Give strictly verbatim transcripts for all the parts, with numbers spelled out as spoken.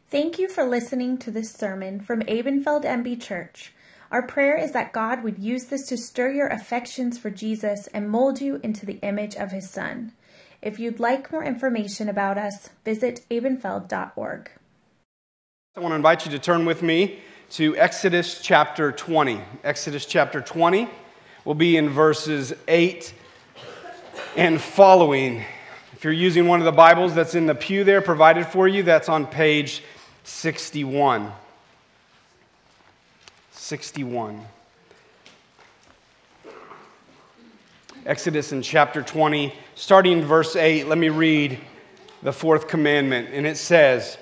Thank you for listening to this sermon from Abenfeld M B Church. Our prayer is that God would use this to stir your affections for Jesus and mold you into the image of his Son. If you'd like more information about us, visit abenfeld dot org. I want to invite you to turn with me to Exodus chapter twenty. Exodus chapter twenty will be in verses eight and following. If you're using one of the Bibles that's in the pew there provided for you, that's on page sixty-one. sixty-one. Exodus in chapter twenty, starting in verse eight, let me read the fourth commandment, and it says,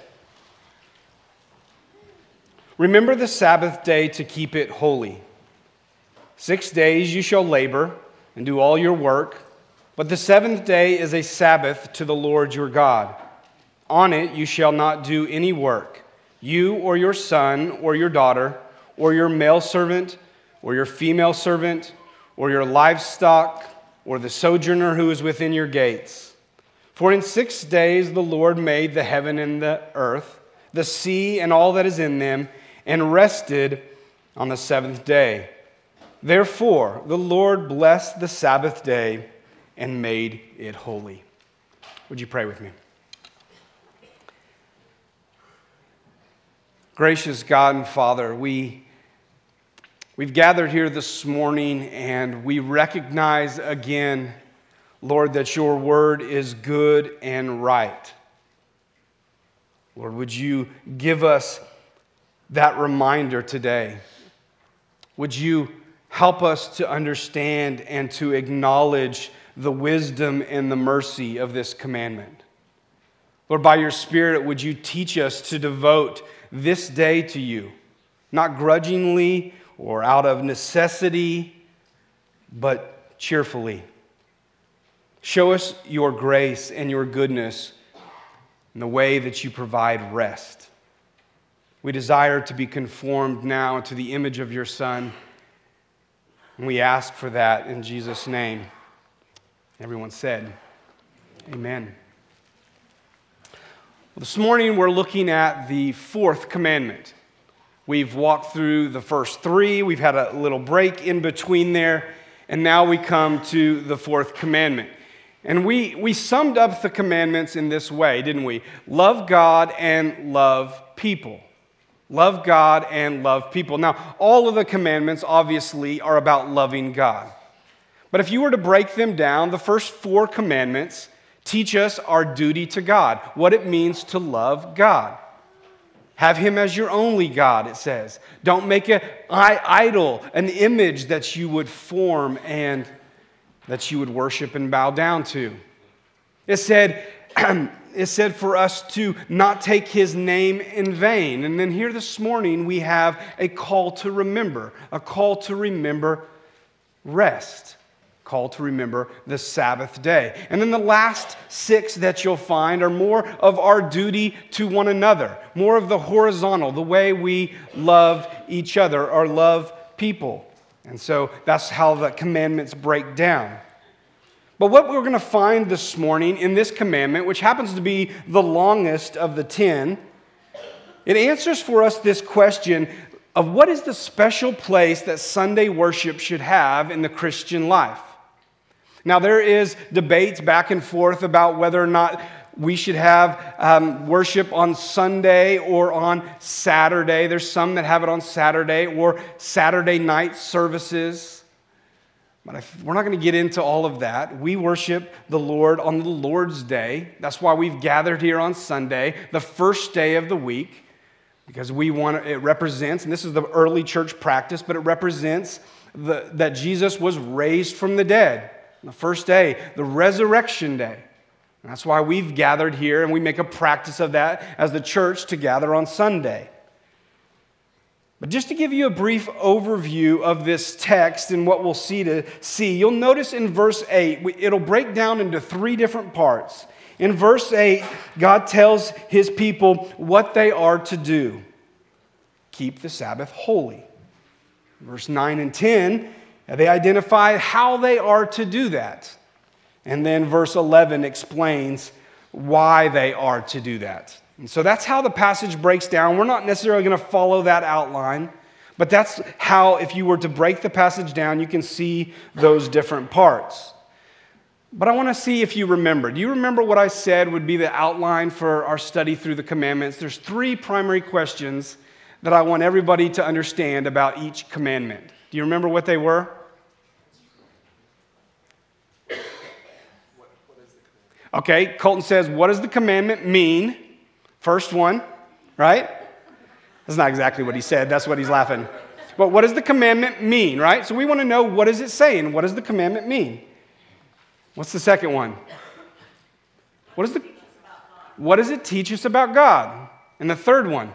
"Remember the Sabbath day to keep it holy. Six days you shall labor and do all your work, but the seventh day is a Sabbath to the Lord your God. On it you shall not do any work, you or your son or your daughter, or your male servant, or your female servant, or your livestock, or the sojourner who is within your gates. For in six days the Lord made the heaven and the earth, the sea and all that is in them, and rested on the seventh day. Therefore the Lord blessed the Sabbath day and made it holy." Would you pray with me? Gracious God and Father, we, we've gathered here this morning and we recognize again, Lord, that your word is good and right. Lord, would you give us that reminder today? Would you help us to understand and to acknowledge the wisdom and the mercy of this commandment? Lord, by your Spirit, would you teach us to devote this day to you, not grudgingly or out of necessity, but cheerfully. Show us your grace and your goodness in the way that you provide rest. We desire to be conformed now to the image of your Son, and we ask for that in Jesus' name. Everyone said, amen. Well, this morning we're looking at the fourth commandment. We've walked through the first three, we've had a little break in between there, and now we come to the fourth commandment. And we, we summed up the commandments in this way, didn't we? Love God and love people. Love God and love people. Now, all of the commandments obviously are about loving God. But if you were to break them down, the first four commandments teach us our duty to God, what it means to love God. Have him as your only God, it says. Don't make an idol, an image that you would form and that you would worship and bow down to. It said, it said for us to not take his name in vain. And then here this morning we have a call to remember, a call to remember rest. Call to remember the Sabbath day. And then the last six that you'll find are more of our duty to one another, more of the horizontal, the way we love each other or love people. And so that's how the commandments break down. But what we're going to find this morning in this commandment, which happens to be the longest of the ten, it answers for us this question of what is the special place that Sunday worship should have in the Christian life. Now, there is debates back and forth about whether or not we should have um, worship on Sunday or on Saturday. There's some that have it on Saturday or Saturday night services. But if, we're not going to get into all of that. We worship the Lord on the Lord's Day. That's why we've gathered here on Sunday, the first day of the week, because we want it represents, and this is the early church practice, but it represents the, that Jesus was raised from the dead. The first day, the resurrection day. And that's why we've gathered here, and we make a practice of that as the church to gather on Sunday. But just to give you a brief overview of this text and what we'll see to see, you'll notice in verse eight, it'll break down into three different parts. In verse eight, God tells his people what they are to do. Keep the Sabbath holy. Verse nine and ten, they identify how they are to do that. And then verse eleven explains why they are to do that. And so that's how the passage breaks down. We're not necessarily going to follow that outline, but that's how, if you were to break the passage down, you can see those different parts. But I want to see if you remember. Do you remember what I said would be the outline for our study through the commandments? There's three primary questions that I want everybody to understand about each commandment. Do you remember what they were? Okay, Colton says, what does the commandment mean? First one, right? That's not exactly what he said. That's what he's laughing. But what does the commandment mean, right? So we want to know, what does it say and what does the commandment mean? What's the second one? What is the what does it teach us about God? And the third one,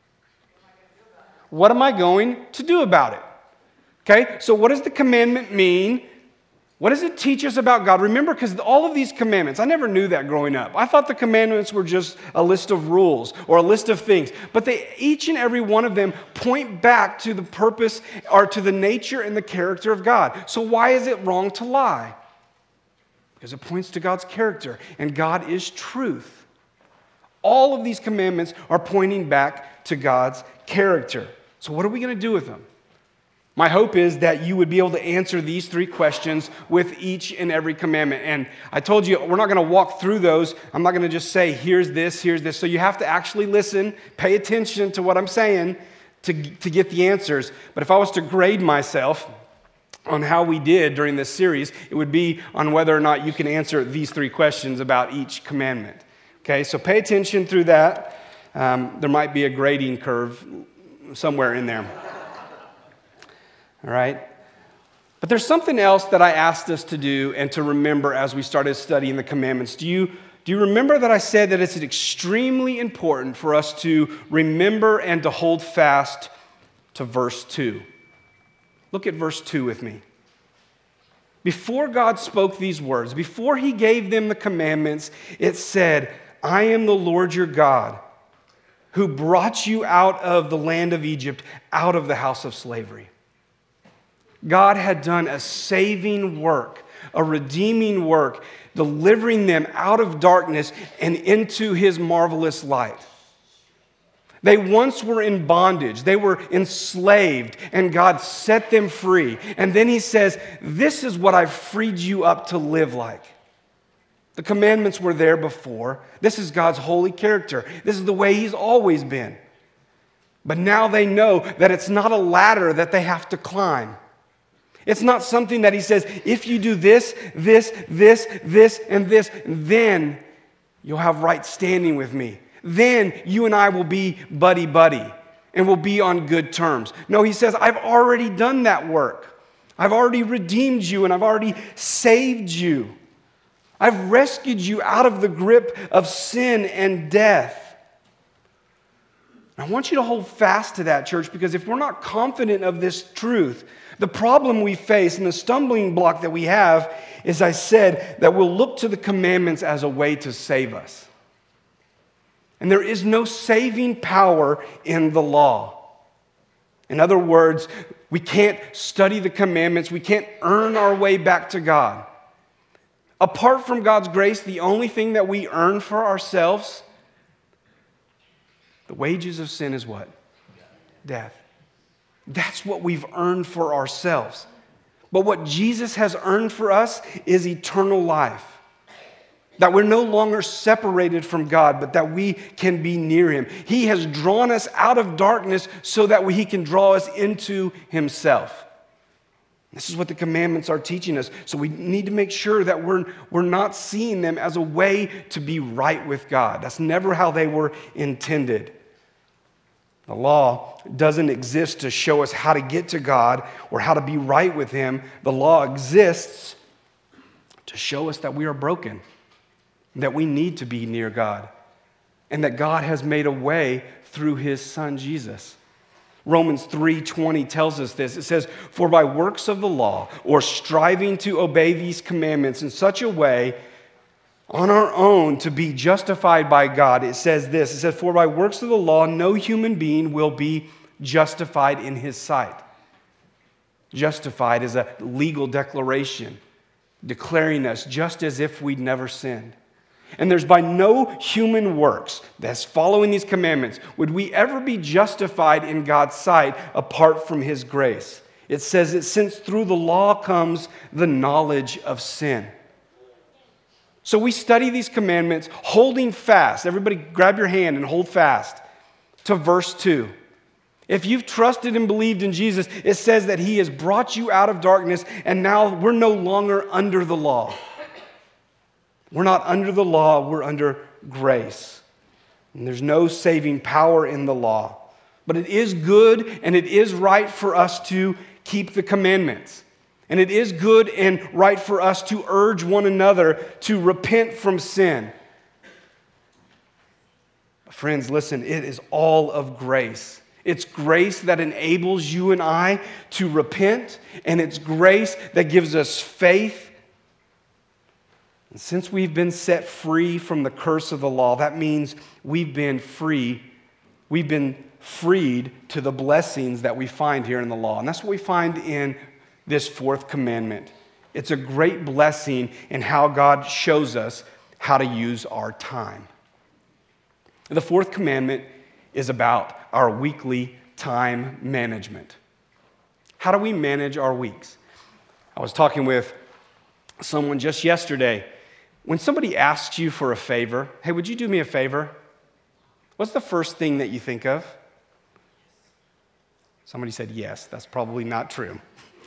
what am I going to do about it? Okay, so what does the commandment mean? What does it teach us about God? Remember, because all of these commandments, I never knew that growing up. I thought the commandments were just a list of rules or a list of things. But they, each and every one of them point back to the purpose or to the nature and the character of God. So why is it wrong to lie? Because it points to God's character, and God is truth. All of these commandments are pointing back to God's character. So what are we going to do with them? My hope is that you would be able to answer these three questions with each and every commandment. And I told you, we're not going to walk through those. I'm not going to just say, here's this, here's this. So you have to actually listen, pay attention to what I'm saying to, to get the answers. But if I was to grade myself on how we did during this series, it would be on whether or not you can answer these three questions about each commandment. Okay, so pay attention through that. Um, there might be a grading curve somewhere in there. All right? But there's something else that I asked us to do and to remember as we started studying the commandments. Do you, do you remember that I said that it's extremely important for us to remember and to hold fast to verse two? Look at verse two with me. Before God spoke these words, before he gave them the commandments, it said, I am the Lord your God, who brought you out of the land of Egypt, out of the house of slavery. God had done a saving work, a redeeming work, delivering them out of darkness and into his marvelous light. They once were in bondage. They were enslaved, and God set them free. And then he says, this is what I've freed you up to live like. The commandments were there before. This is God's holy character. This is the way he's always been. But now they know that it's not a ladder that they have to climb. It's not something that he says, if you do this, this, this, this, and this, then you'll have right standing with me. Then you and I will be buddy-buddy and will be on good terms. No, he says, I've already done that work. I've already redeemed you and I've already saved you. I've rescued you out of the grip of sin and death. I want you to hold fast to that, church, because if we're not confident of this truth, the problem we face and the stumbling block that we have is, I said, that we'll look to the commandments as a way to save us. And there is no saving power in the law. In other words, we can't study the commandments. We can't earn our way back to God. Apart from God's grace, the only thing that we earn for ourselves, the wages of sin is what? Death. That's what we've earned for ourselves. But what Jesus has earned for us is eternal life. That we're no longer separated from God, but that we can be near him. He has drawn us out of darkness so that he can draw us into himself. This is what the commandments are teaching us. So we need to make sure that we're, we're not seeing them as a way to be right with God. That's never how they were intended. The law doesn't exist to show us how to get to God or how to be right with him. The law exists to show us that we are broken, that we need to be near God, and that God has made a way through his son Jesus. Romans three twenty tells us this. It says, for by works of the law, or striving to obey these commandments in such a way on our own to be justified by God, it says this. It says, for by works of the law, no human being will be justified in his sight. Justified is a legal declaration, declaring us just as if we'd never sinned. And there's by no human works that's following these commandments would we ever be justified in God's sight apart from his grace. It says that since through the law comes the knowledge of sin. So we study these commandments holding fast. Everybody grab your hand and hold fast to verse two. If you've trusted and believed in Jesus, it says that he has brought you out of darkness and now we're no longer under the law. We're not under the law, we're under grace. And there's no saving power in the law. But it is good and it is right for us to keep the commandments. And it is good and right for us to urge one another to repent from sin. Friends, listen, it is all of grace. It's grace that enables you and I to repent, and it's grace that gives us faith. And since we've been set free from the curse of the law, that means we've been free. We've been freed to the blessings that we find here in the law. And that's what we find in this fourth commandment. It's a great blessing in how God shows us how to use our time. The fourth commandment is about our weekly time management. How do we manage our weeks? I was talking with someone just yesterday. When somebody asks you for a favor, hey, would you do me a favor? What's the first thing that you think of? Somebody said yes. That's probably not true.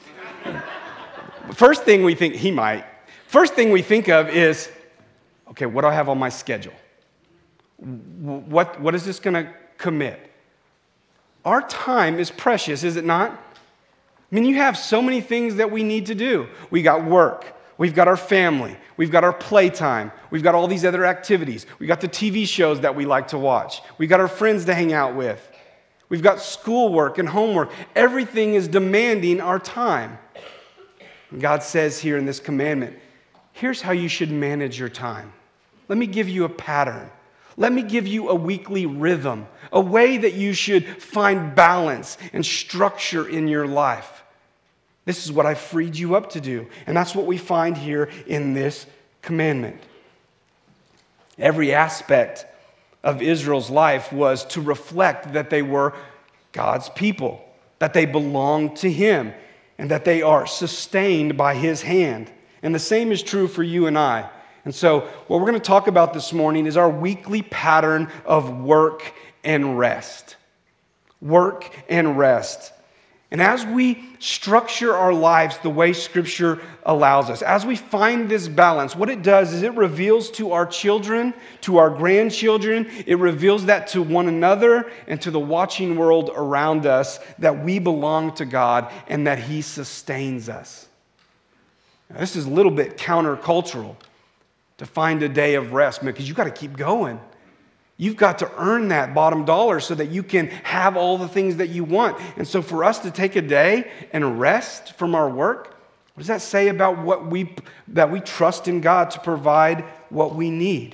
First thing we think, he might. First thing we think of is, okay, what do I have on my schedule? What, what is this going to commit? Our time is precious, is it not? I mean, you have so many things that we need to do. We got work. We've got our family. We've got our playtime. We've got all these other activities. We've got the T V shows that we like to watch. We've got our friends to hang out with. We've got schoolwork and homework. Everything is demanding our time. And God says here in this commandment, here's how you should manage your time. Let me give you a pattern. Let me give you a weekly rhythm, a way that you should find balance and structure in your life. This is what I freed you up to do. And that's what we find here in this commandment. Every aspect of Israel's life was to reflect that they were God's people, that they belonged to him, and that they are sustained by his hand. And the same is true for you and I. And so what we're going to talk about this morning is our weekly pattern of work and rest. Work and rest. And as we structure our lives the way Scripture allows us, as we find this balance, what it does is it reveals to our children, to our grandchildren, it reveals that to one another and to the watching world around us that we belong to God and that he sustains us. Now, this is a little bit countercultural to find a day of rest, because you've got to keep going. You've got to earn that bottom dollar so that you can have all the things that you want. And so for us to take a day and rest from our work, what does that say about what we that we trust in God to provide what we need?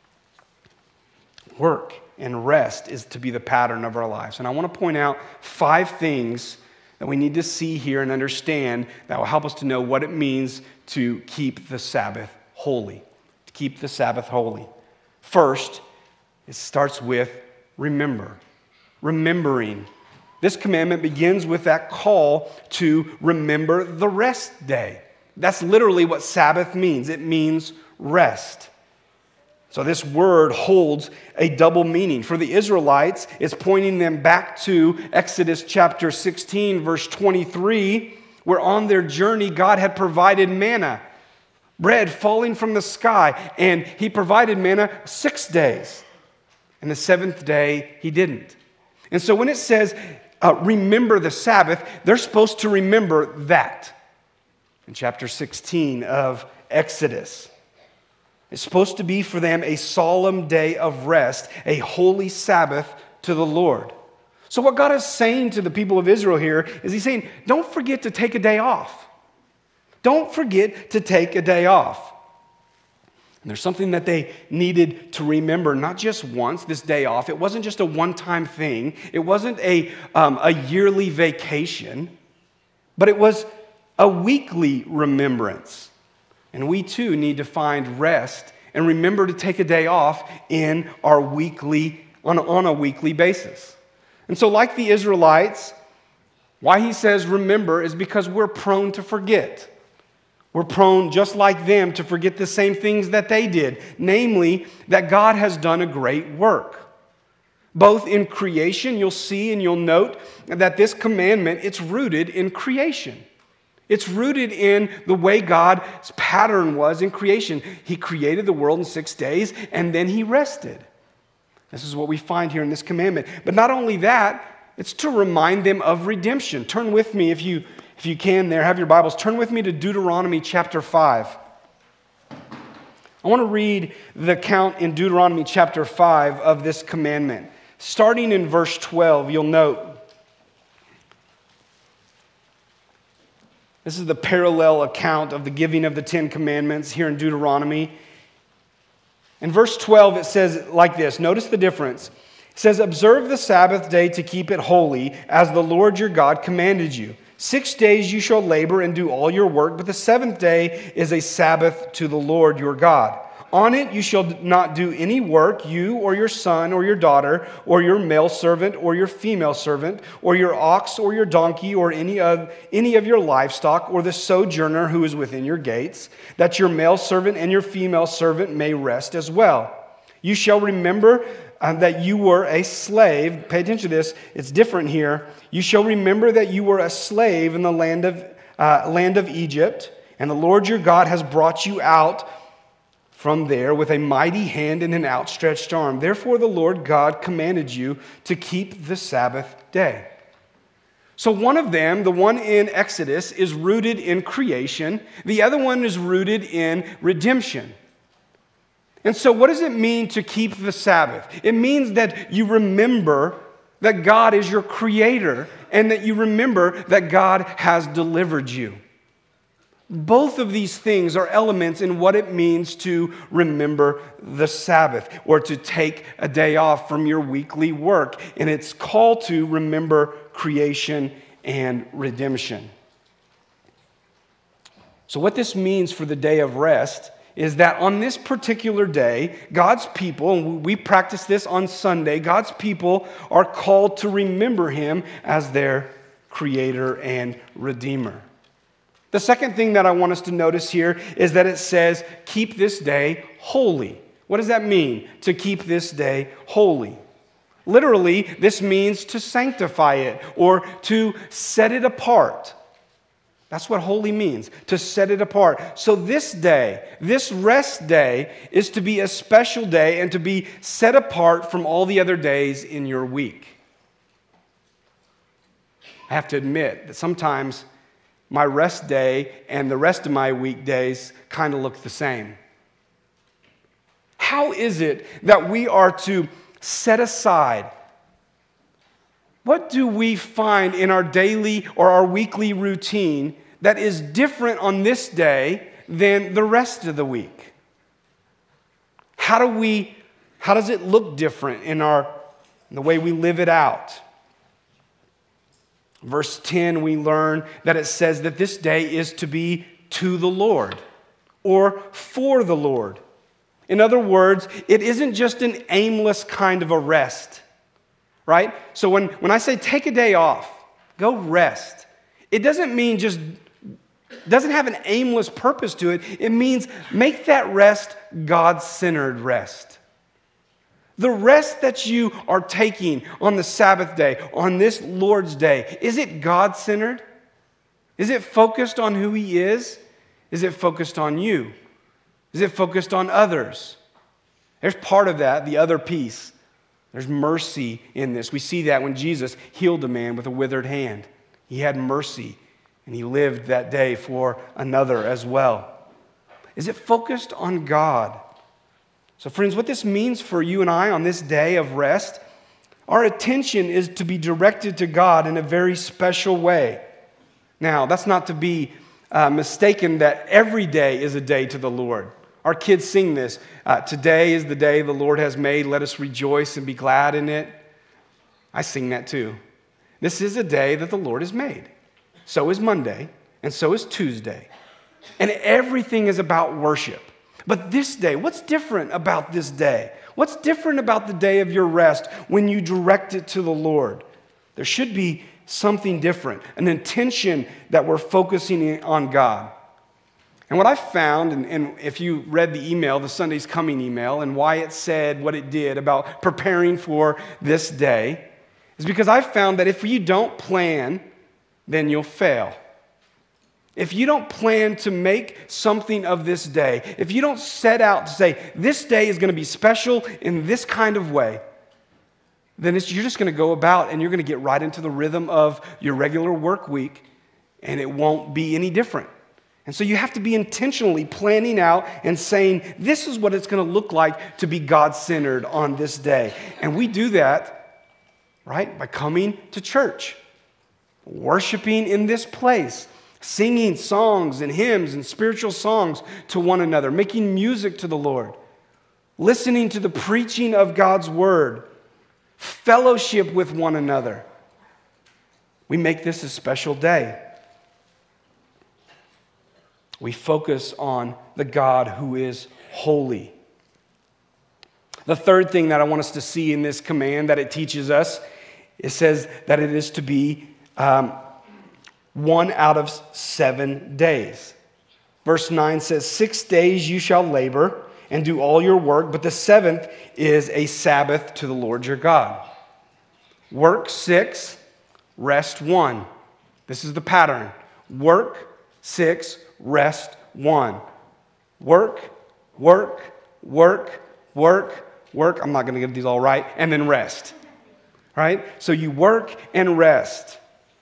Work and rest is to be the pattern of our lives. And I want to point out five things that we need to see here and understand that will help us to know what it means to keep the Sabbath holy. To keep the Sabbath holy. First, it starts with remember. Remembering. This commandment begins with that call to remember the rest day. That's literally what Sabbath means. It means rest. So this word holds a double meaning. For the Israelites, it's pointing them back to Exodus chapter sixteen, verse twenty-three, where on their journey God had provided manna, bread falling from the sky, and he provided manna six days. And the seventh day, he didn't. And so when it says, uh, remember the Sabbath, they're supposed to remember that. In chapter sixteen of Exodus. It's supposed to be for them a solemn day of rest, a holy Sabbath to the Lord. So what God is saying to the people of Israel here is he's saying, don't forget to take a day off. Don't forget to take a day off. And there's something that they needed to remember, not just once, this day off. It wasn't just a one-time thing. It wasn't a, um, a yearly vacation, but it was a weekly remembrance. And we too need to find rest and remember to take a day off in our weekly, on a, on a weekly basis. And so like the Israelites, why he says remember is because we're prone to forget. We're prone, just like them, to forget the same things that they did, namely that God has done a great work. Both in creation, you'll see and you'll note that this commandment, it's rooted in creation. It's rooted in the way God's pattern was in creation. He created the world in six days and then he rested. This is what we find here in this commandment. But not only that, it's to remind them of redemption. Turn with me, if you, if you can there, have your Bibles, turn with me to Deuteronomy chapter five. I want to read the account in Deuteronomy chapter five of this commandment. Starting in verse twelve, you'll note, this is the parallel account of the giving of the Ten Commandments here in Deuteronomy. In verse twelve, it says like this. Notice the difference. It says, observe the Sabbath day to keep it holy, as the Lord your God commanded you. Six days you shall labor and do all your work, but the seventh day is a Sabbath to the Lord your God. On it you shall not do any work, you or your son or your daughter, or your male servant or your female servant, or your ox or your donkey, or any of, any of your livestock, or the sojourner who is within your gates, that your male servant and your female servant may rest as well. You shall remember uh, that you were a slave. Pay attention to this. It's different here. You shall remember that you were a slave in the land of, uh, land of Egypt, and the Lord your God has brought you out from there with a mighty hand and an outstretched arm. Therefore the Lord God commanded you to keep the Sabbath day. So one of them, the one in Exodus, is rooted in creation. The other one is rooted in redemption. And so what does it mean to keep the Sabbath? It means that you remember that God is your creator and that you remember that God has delivered you. Both of these things are elements in what it means to remember the Sabbath or to take a day off from your weekly work. And it's called to remember creation and redemption. So what this means for the day of rest is that on this particular day, God's people, and we practice this on Sunday, God's people are called to remember Him as their creator and redeemer. The second thing that I want us to notice here is that it says, keep this day holy. What does that mean, to keep this day holy? Literally, this means to sanctify it or to set it apart. That's what holy means, to set it apart. So this day, this rest day, is to be a special day and to be set apart from all the other days in your week. I have to admit that sometimes my rest day and the rest of my weekdays kind of look the same. How is it that we are to set aside? What do we find in our daily or our weekly routine that is different on this day than the rest of the week? How do we, how does it look different in our in the way we live it out? Verse ten, we learn that it says that this day is to be to the Lord or for the Lord. In other words, it isn't just an aimless kind of a rest, right? So when, when I say take a day off, go rest, it doesn't mean just, doesn't have an aimless purpose to it. It means make that rest God-centered rest. The rest that you are taking on the Sabbath day, on this Lord's day, is it God-centered? Is it focused on who He is? Is it focused on you? Is it focused on others? There's part of that, the other piece. There's mercy in this. We see that when Jesus healed a man with a withered hand. He had mercy, and He lived that day for another as well. Is it focused on God? So friends, what this means for you and I on this day of rest, our attention is to be directed to God in a very special way. Now, that's not to be uh, mistaken that every day is a day to the Lord. Our kids sing this. Uh, Today is the day the Lord has made. Let us rejoice and be glad in it. I sing that too. This is a day that the Lord has made. So is Monday, and so is Tuesday. And everything is about worship. But this day, what's different about this day? What's different about the day of your rest when you direct it to the Lord? There should be something different, an intention that we're focusing on God. And what I found, and, and if you read the email, the Sunday's Coming email, and why it said what it did about preparing for this day, is because I found that if you don't plan, then you'll fail. If you don't plan to make something of this day, if you don't set out to say, this day is going to be special in this kind of way, then it's, you're just going to go about and you're going to get right into the rhythm of your regular work week, and it won't be any different. And so you have to be intentionally planning out and saying, this is what it's going to look like to be God-centered on this day. And we do that, right, by coming to church, worshiping in this place, singing songs and hymns and spiritual songs to one another, making music to the Lord, listening to the preaching of God's word, fellowship with one another. We make this a special day. We focus on the God who is holy. The third thing that I want us to see in this command that it teaches us, it says that it is to be um, one out of seven days. Verse nine says, six days you shall labor and do all your work, but the seventh is a Sabbath to the Lord your God. Work six, rest one. This is the pattern. Work six, rest one. Work, work, work, work, work. I'm not going to get these all right. And then rest. Right? So you work and rest.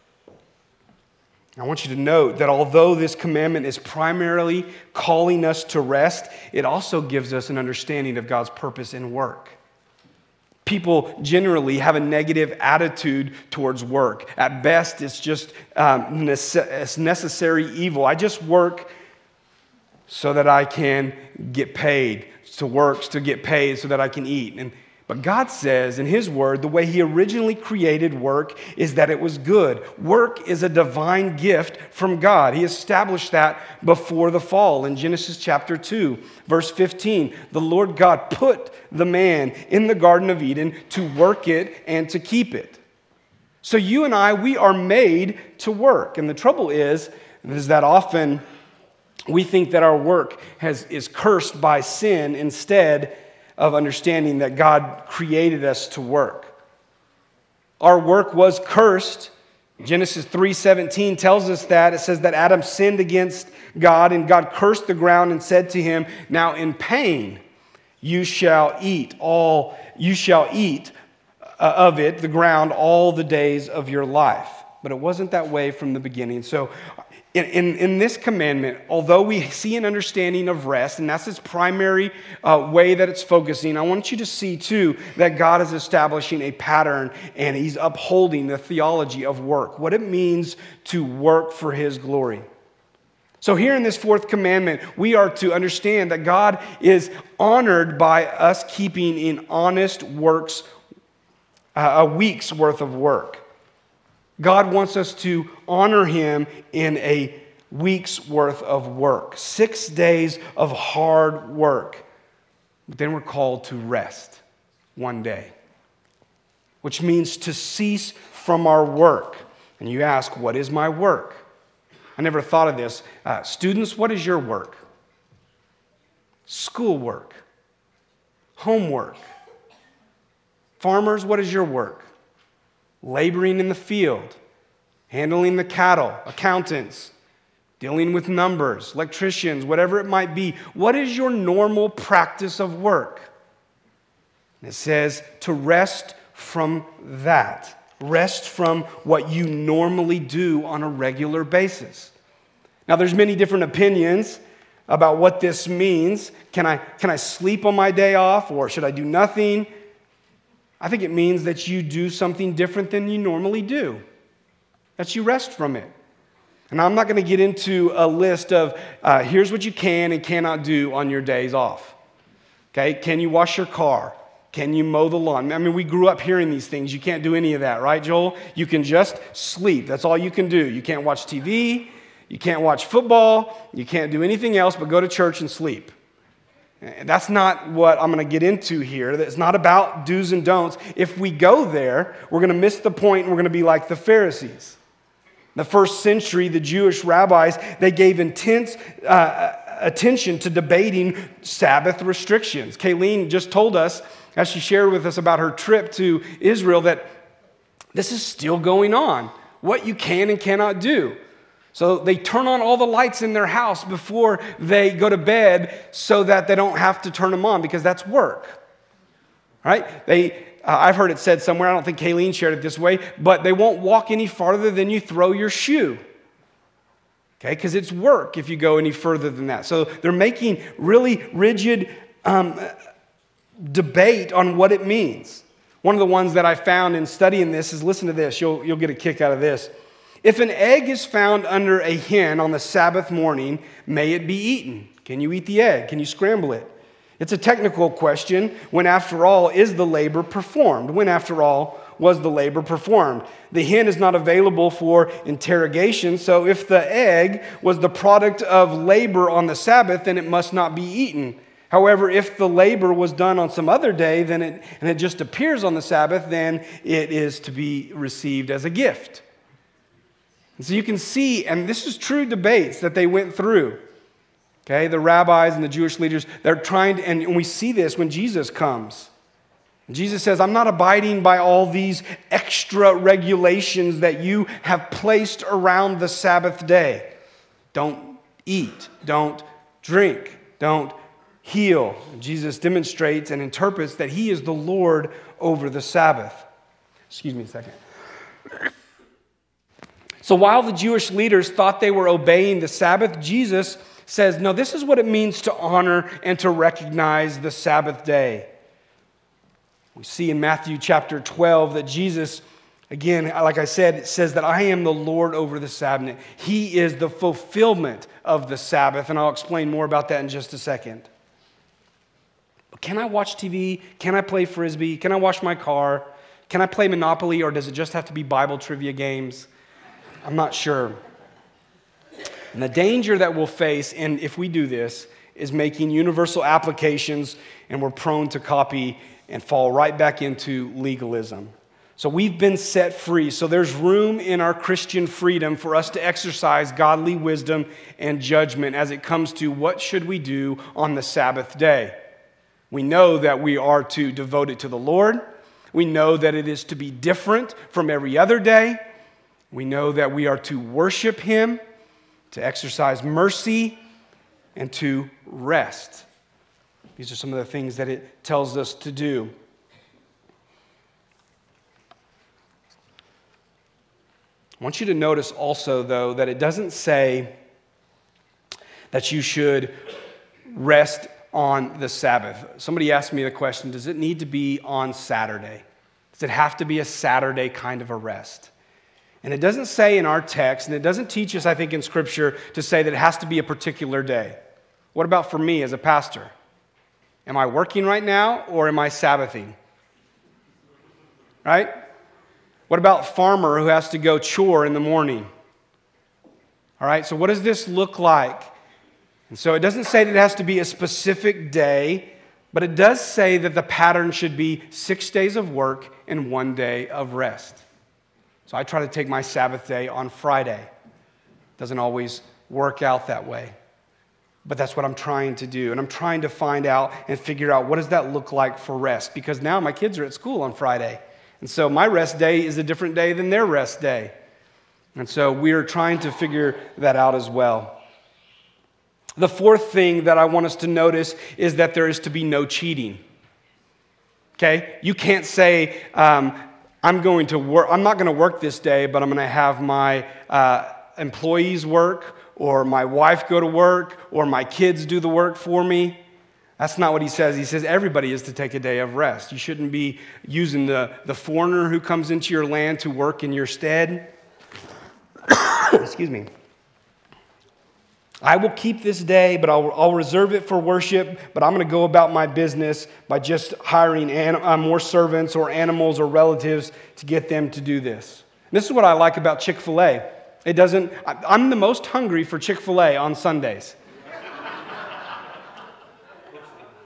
I want you to note that although this commandment is primarily calling us to rest, it also gives us an understanding of God's purpose in work. People generally have a negative attitude towards work. At best, it's just um, it's necessary evil. I just work so that I can get paid, to work to get paid so that I can eat. And But God says in His Word, the way He originally created work is that it was good. Work is a divine gift from God. He established that before the fall in Genesis chapter two, verse fifteen. The Lord God put the man in the Garden of Eden to work it and to keep it. So you and I, we are made to work. And the trouble is, is that often we think that our work has, is cursed by sin instead of understanding that God created us to work. Our work was cursed. Genesis three seventeen tells us that. It says that Adam sinned against God, and God cursed the ground and said to him, now in pain you shall eat all, you shall eat of it, the ground, all the days of your life. But it wasn't that way from the beginning. So In, in, in this commandment, although we see an understanding of rest, and that's its primary uh, way that it's focusing, I want you to see, too, that God is establishing a pattern and He's upholding the theology of work, what it means to work for His glory. So here in this fourth commandment, we are to understand that God is honored by us keeping in honest works uh, a week's worth of work. God wants us to honor Him in a week's worth of work. Six days of hard work. But then we're called to rest one day, which means to cease from our work. And you ask, what is my work? I never thought of this. Uh, students, what is your work? Schoolwork. Homework. Farmers, what is your work? Laboring in the field, handling the cattle, accountants, dealing with numbers, electricians, whatever it might be. What is your normal practice of work? And it says to rest from that. Rest from what you normally do on a regular basis. Now, there's many different opinions about what this means. Can I, can I sleep on my day off, or should I do nothing? I think it means that you do something different than you normally do, that you rest from it. And I'm not going to get into a list of uh, here's what you can and cannot do on your days off. Okay, can you wash your car? Can you mow the lawn? I mean, we grew up hearing these things. You can't do any of that, right, Joel? You can just sleep. That's all you can do. You can't watch T V. You can't watch football. You can't do anything else but go to church and sleep. That's not what I'm going to get into here. It's not about do's and don'ts. If we go there, we're going to miss the point and we're going to be like the Pharisees. The first century, the Jewish rabbis, they gave intense uh, attention to debating Sabbath restrictions. Kayleen just told us, as she shared with us about her trip to Israel, that this is still going on, what you can and cannot do. So they turn on all the lights in their house before they go to bed so that they don't have to turn them on because that's work. Right? They, uh, I've heard it said somewhere, I don't think Kayleen shared it this way, but they won't walk any farther than you throw your shoe. Okay? Because it's work if you go any further than that. So they're making really rigid um, debate on what it means. One of the ones that I found in studying this is, listen to this, you'll, you'll get a kick out of this. If an egg is found under a hen on the Sabbath morning, may it be eaten? Can you eat the egg? Can you scramble it? It's a technical question. When, after all, is the labor performed? When, after all, was the labor performed? The hen is not available for interrogation, so if the egg was the product of labor on the Sabbath, then it must not be eaten. However, if the labor was done on some other day, then it, and it just appears on the Sabbath, then it is to be received as a gift. And so you can see, and this is true debates that they went through. Okay, the rabbis and the Jewish leaders, they're trying to, and we see this when Jesus comes. Jesus says, I'm not abiding by all these extra regulations that you have placed around the Sabbath day. Don't eat, don't drink, don't heal. Jesus demonstrates and interprets that he is the Lord over the Sabbath. Excuse me a second. So while the Jewish leaders thought they were obeying the Sabbath, Jesus says, no, this is what it means to honor and to recognize the Sabbath day. We see in Matthew chapter twelve that Jesus, again, like I said, it says that I am the Lord over the Sabbath. He is the fulfillment of the Sabbath, and I'll explain more about that in just a second. Can I watch T V? Can I play Frisbee? Can I wash my car? Can I play Monopoly, or does it just have to be Bible trivia games? I'm not sure. And the danger that we'll face, and if we do this, is making universal applications, and we're prone to copy and fall right back into legalism. So we've been set free. So there's room in our Christian freedom for us to exercise godly wisdom and judgment as it comes to what should we do on the Sabbath day. We know that we are to devote it to the Lord. We know that it is to be different from every other day. We know that we are to worship him, to exercise mercy, and to rest. These are some of the things that it tells us to do. I want you to notice also, though, that it doesn't say that you should rest on the Sabbath. Somebody asked me the question, does it need to be on Saturday? Does it have to be a Saturday kind of a rest? And it doesn't say in our text, and it doesn't teach us, I think, in Scripture to say that it has to be a particular day. What about for me as a pastor? Am I working right now, or am I Sabbathing? Right? What about farmer who has to go chore in the morning? All right, so what does this look like? And so it doesn't say that it has to be a specific day, but it does say that the pattern should be six days of work and one day of rest. So I try to take my Sabbath day on Friday. Doesn't always work out that way. But that's what I'm trying to do. And I'm trying to find out and figure out what does that look like for rest. Because now my kids are at school on Friday. And so my rest day is a different day than their rest day. And so we're trying to figure that out as well. The fourth thing that I want us to notice is that there is to be no cheating. Okay? You can't say, um, I'm going to work, I'm not going to work this day, but I'm going to have my uh, employees work, or my wife go to work, or my kids do the work for me. That's not what he says. He says everybody is to take a day of rest. You shouldn't be using the, the foreigner who comes into your land to work in your stead. Excuse me. I will keep this day, but I'll, I'll reserve it for worship, but I'm going to go about my business by just hiring an, uh, more servants or animals or relatives to get them to do this. And this is what I like about Chick-fil-A. It doesn't, I, I'm the most hungry for Chick-fil-A on Sundays.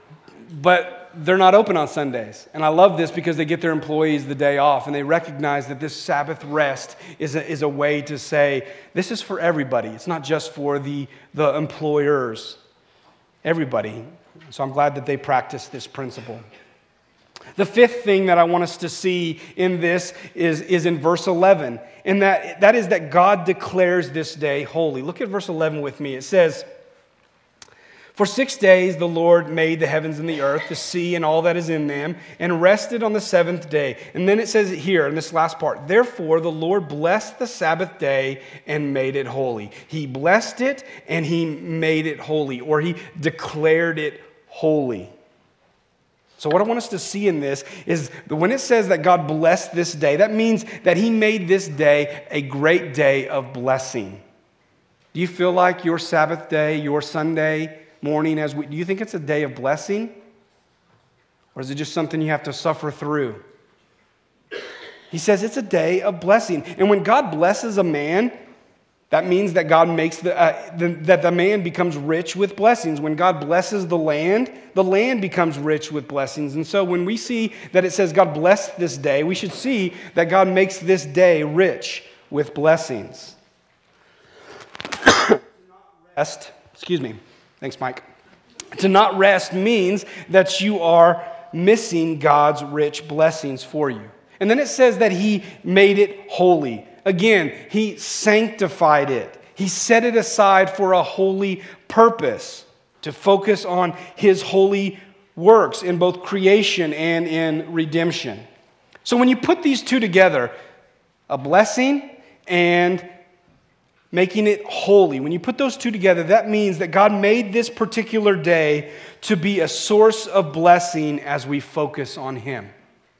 but they're not open on Sundays. And I love this because they get their employees the day off, and they recognize that this Sabbath rest is a, is a way to say, this is for everybody. It's not just for the, the employers. Everybody. So I'm glad that they practice this principle. The fifth thing that I want us to see in this is, is in verse eleven. And that, that is that God declares this day holy. Look at verse eleven with me. It says, "For six days the Lord made the heavens and the earth, the sea and all that is in them, and rested on the seventh day." And then it says here in this last part, "Therefore the Lord blessed the Sabbath day and made it holy." He blessed it and he made it holy, or he declared it holy. So what I want us to see in this is that when it says that God blessed this day, that means that he made this day a great day of blessing. Do you feel like your Sabbath day, your Sunday morning, as we, do you think it's a day of blessing? Or is it just something you have to suffer through? He says it's a day of blessing. And when God blesses a man, that means that God makes the, uh, the, that the man becomes rich with blessings. When God blesses the land, the land becomes rich with blessings. And so when we see that it says God blessed this day, we should see that God makes this day rich with blessings. Rest, excuse me. Thanks, Mike. To not rest means that you are missing God's rich blessings for you. And then it says that he made it holy. Again, he sanctified it. He set it aside for a holy purpose, to focus on his holy works in both creation and in redemption. So when you put these two together, a blessing and making it holy, when you put those two together, that means that God made this particular day to be a source of blessing as we focus on him.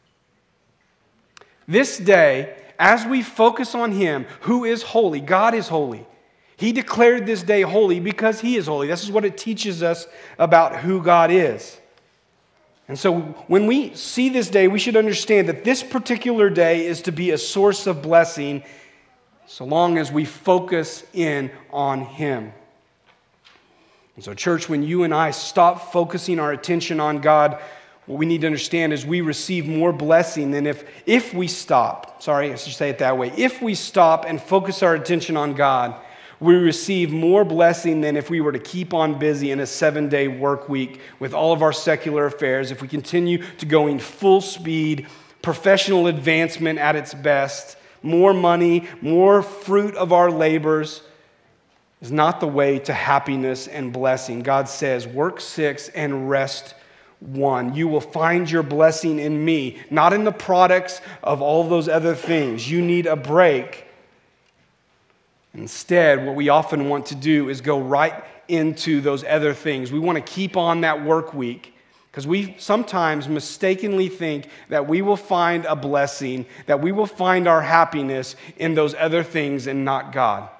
This day, as we focus on him, who is holy, God is holy. He declared this day holy because he is holy. This is what it teaches us about who God is. And so when we see this day, we should understand that this particular day is to be a source of blessing so long as we focus in on him. And so, church, when you and I stop focusing our attention on God, what we need to understand is we receive more blessing than if, if we stop. Sorry, I should say it that way. If we stop and focus our attention on God, we receive more blessing than if we were to keep on busy in a seven-day work week with all of our secular affairs. If we continue to go in full speed, professional advancement at its best, more money, more fruit of our labors is not the way to happiness and blessing. God says, work six and rest one. You will find your blessing in me, not in the products of all those other things. You need a break. Instead, what we often want to do is go right into those other things. We want to keep on that work week because we sometimes mistakenly think that we will find a blessing, that we will find our happiness in those other things and not God.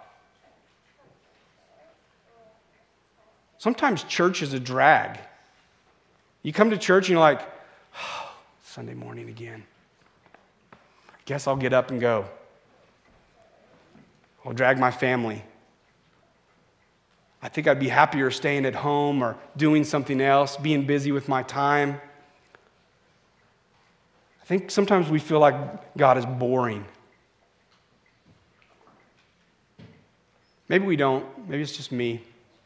Sometimes church is a drag. You come to church and you're like, oh, Sunday morning again. I guess I'll get up and go. I'll drag my family. I think I'd be happier staying at home or doing something else, being busy with my time. I think sometimes we feel like God is boring. Maybe we don't. Maybe it's just me.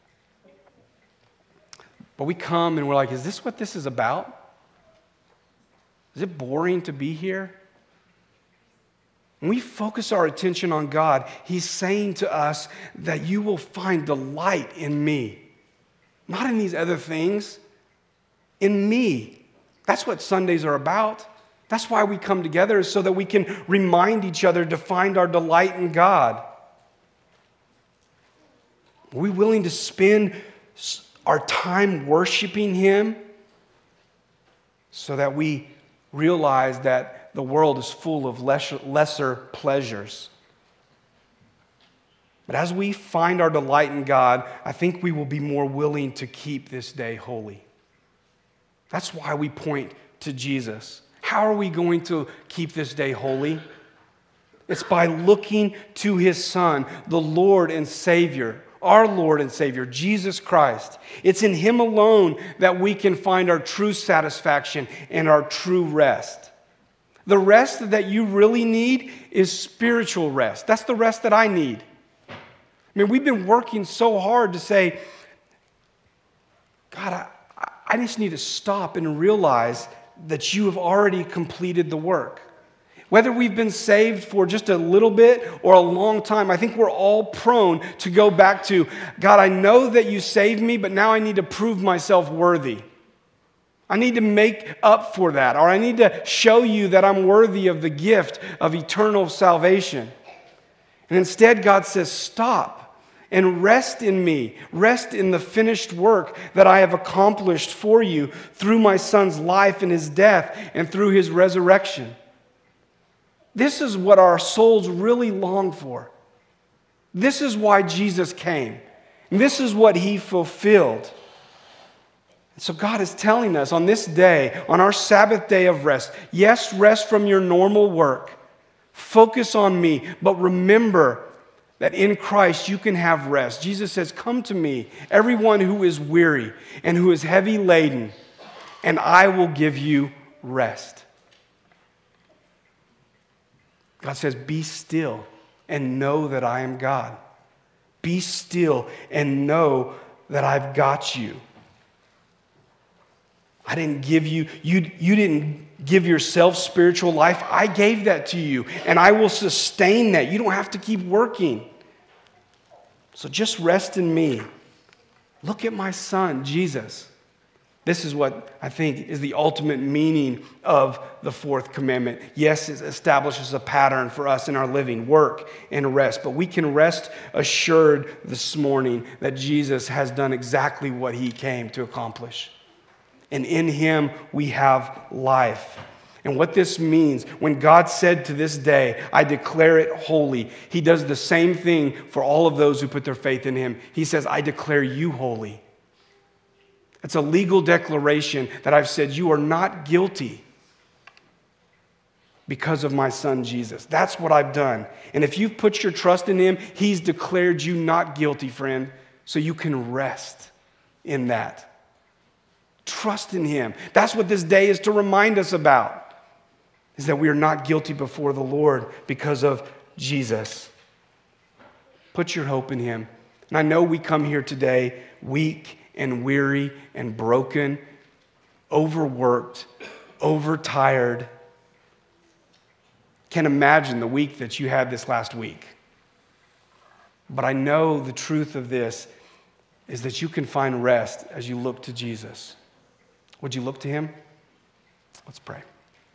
But we come and we're like, is this what this is about? Is it boring to be here? When we focus our attention on God, he's saying to us that you will find delight in me. Not in these other things. In me. That's what Sundays are about. That's why we come together, is so that we can remind each other to find our delight in God. Are we willing to spend our time worshiping him so that we realize that the world is full of lesser, lesser pleasures? But as we find our delight in God, I think we will be more willing to keep this day holy. That's why we point to Jesus. How are we going to keep this day holy? It's by looking to his Son, the Lord and Savior, our Lord and Savior, Jesus Christ. It's in Him alone that we can find our true satisfaction and our true rest. The rest that you really need is spiritual rest. That's the rest that I need. I mean, we've been working so hard to say, God, I, I just need to stop and realize that you have already completed the work. Whether we've been saved for just a little bit or a long time, I think we're all prone to go back to, God, I know that you saved me, but now I need to prove myself worthy. I need to make up for that, or I need to show you that I'm worthy of the gift of eternal salvation. And instead, God says, stop and rest in me. Rest in the finished work that I have accomplished for you through my Son's life and His death and through His resurrection. This is what our souls really long for. This is why Jesus came. And this is what He fulfilled. And so God is telling us on this day, on our Sabbath day of rest, yes, rest from your normal work. Focus on me, but remember that in Christ you can have rest. Jesus says, come to me, everyone who is weary and who is heavy laden, and I will give you rest. God says, be still and know that I am God. Be still and know that I've got you. I didn't give you, you, you didn't give yourself spiritual life. I gave that to you, and I will sustain that. You don't have to keep working. So just rest in me. Look at my Son, Jesus. This is what I think is the ultimate meaning of the fourth commandment. Yes, it establishes a pattern for us in our living, work and rest. But we can rest assured this morning that Jesus has done exactly what He came to accomplish. And in Him we have life. And what this means, when God said to this day, I declare it holy, He does the same thing for all of those who put their faith in Him. He says, I declare you holy. It's a legal declaration that I've said you are not guilty because of my Son Jesus. That's what I've done. And if you've put your trust in Him, He's declared you not guilty, friend, so you can rest in that. Trust in Him. That's what this day is to remind us about, is that we are not guilty before the Lord because of Jesus. Put your hope in Him. And I know we come here today weak and weary and broken, overworked, overtired. Can't imagine the week that you had this last week. But I know the truth of this is that you can find rest as you look to Jesus. Would you look to Him? Let's pray.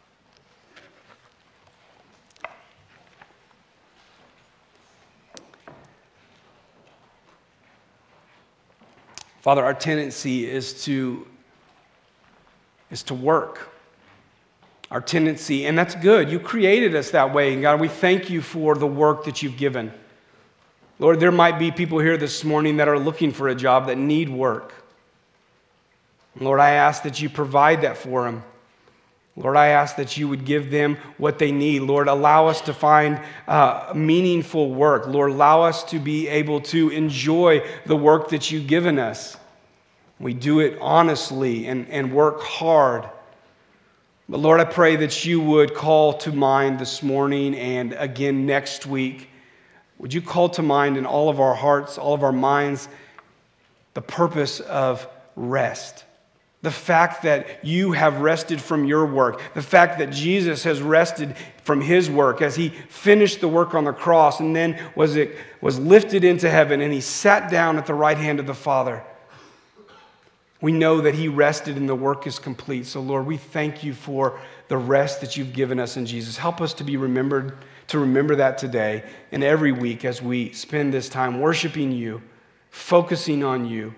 Father, our tendency is to, is to work. Our tendency, and that's good. You created us that way. And God, we thank you for the work that you've given. Lord, there might be people here this morning that are looking for a job that need work. Lord, I ask that you provide that for them. Lord, I ask that you would give them what they need. Lord, allow us to find uh, meaningful work. Lord, allow us to be able to enjoy the work that you've given us. We do it honestly and, and work hard. But Lord, I pray that you would call to mind this morning and again next week. Would you call to mind in all of our hearts, all of our minds, the purpose of rest? The fact that you have rested from your work. The fact that Jesus has rested from His work as He finished the work on the cross and then was, it, was lifted into heaven and He sat down at the right hand of the Father. We know that He rested and the work is complete. So Lord, we thank you for the rest that you've given us in Jesus. Help us to be remembered, to remember that today and every week as we spend this time worshiping you, focusing on you.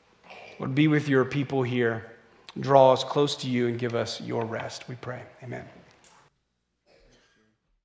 Lord, be with your people here. Draw us close to you and give us your rest, we pray. Amen.